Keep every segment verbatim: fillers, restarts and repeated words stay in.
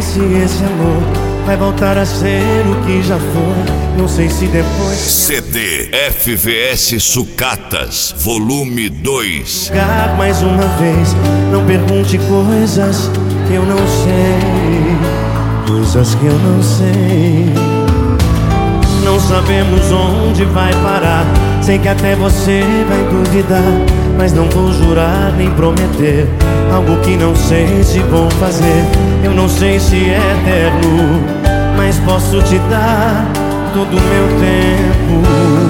se esse amor vai voltar a ser o que já foi. Não sei se depois C D F V S Sucatas Volume dois. Jogar mais uma vez. Não pergunte coisas que eu não sei, coisas que eu não sei. Não sabemos onde vai parar. Sei que até você vai duvidar, mas não vou jurar nem prometer algo que não sei se vou fazer. Eu não sei se é eterno, mas posso te dar todo o meu tempo.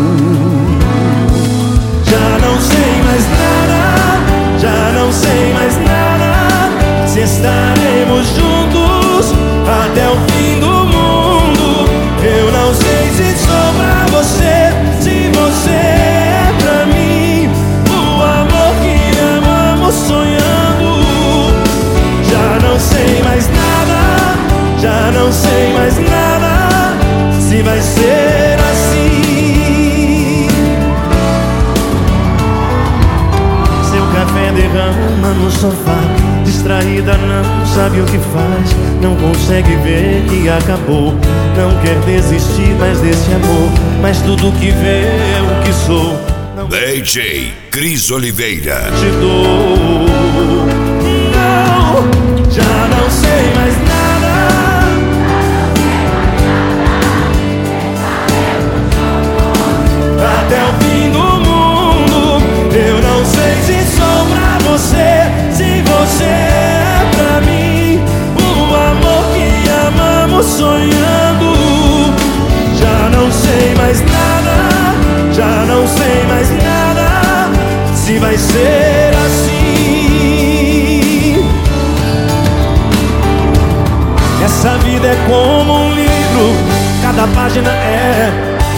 Já não sei mais nada, já não sei mais nada, se estaremos juntos até o fim do mundo. Eu não sei se sou pra você, se você é pra mim, o amor que amamos sonhando. Já não sei mais nada, já não sei mais nada, se vai ser assim. Seu café derrama no sofá, distraída não sabe o que faz, não consegue ver que acabou. Não quer desistir mais desse amor, mas tudo que vê é o que sou. Não D J Cris Oliveira. te dou. Não, já não sei mais nada. Até o fim do mundo, eu não sei se sou pra você, se você é pra mim, o amor que amamos sonhando. Já não sei mais nada, já não sei mais nada, se vai ser assim. Essa vida é como um livro, cada página é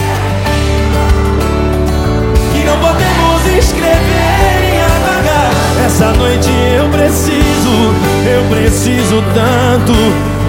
que não podemos escrever nem apagar. Essa noite eu preciso, eu preciso tanto